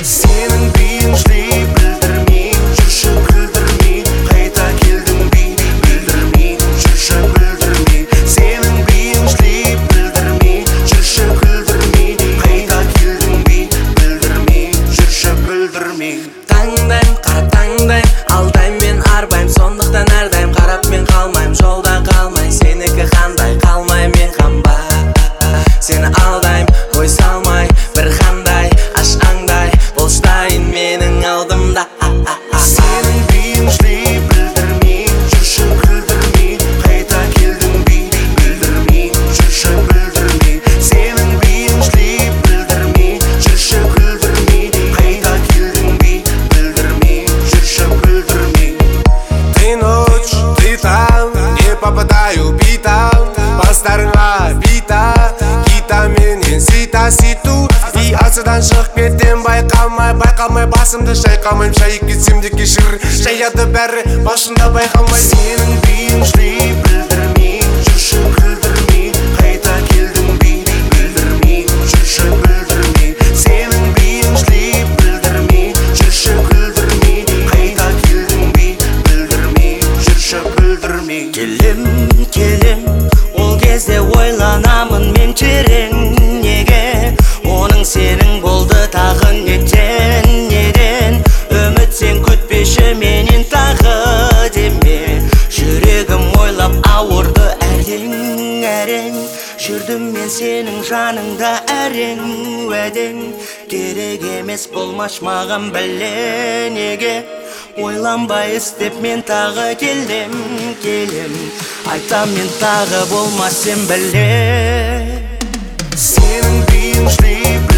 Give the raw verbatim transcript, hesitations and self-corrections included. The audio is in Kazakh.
Сенің бейіншілей білдірмей жүрші күлдірмей қайта келдің бей білдірмей жүрші білдірмей Сенің бейіншілей білдірмей жүрші күлдірмей қайта келдің бей білдірмей жүрші білдірмей Таңдайым қарап таңдайым алдайым мен арбайым сондықтан әрдайым қарап мен қалмайым жолда қалмай сенікі қандай қалмай мен қанбай сені алдайым ой салмай бір қандай аш аңдай болштайын менің алдымда Сенің бейіншілей білдірмей жүрші күлдірмей қайта келдің бей білдірмей жүрші білдірмей Сенің бейіншілей білдірмей жүрші күлдірмей қайта келдің бей білдірмей жүрші білдірмей Ты ночь, ты там, не попадаю битам Бастарыңа бита, кита менен сита ситу И асыдан шығып кетем байқамай, байқалмай басымды шайқамайм Шайып кетсем де кешір, шаяды бәрі башында байқамай Сенің бейіншілей білдірмей жүрші күлдірмей қайта келдің бей білдірмей жүрші білдірмей Сенің бейіншілей білдірмей жүрші күлдірмей қайта келдің бей білдірмей жүрші білдірмей келем келем ол кезде ойланамын мен терең неге оның сенің болды тағы нетен неден үмітсен күтпеші менен тағы деме жүрегім ойлап ауырды әрең әрең жүрдім мен сенің жаныңда әрең уәдең керек емес болмаш маған біле неге ойланбай істеп мен тағы келем келем айтам мен тағы болмас сен біле Сенің бейіншілей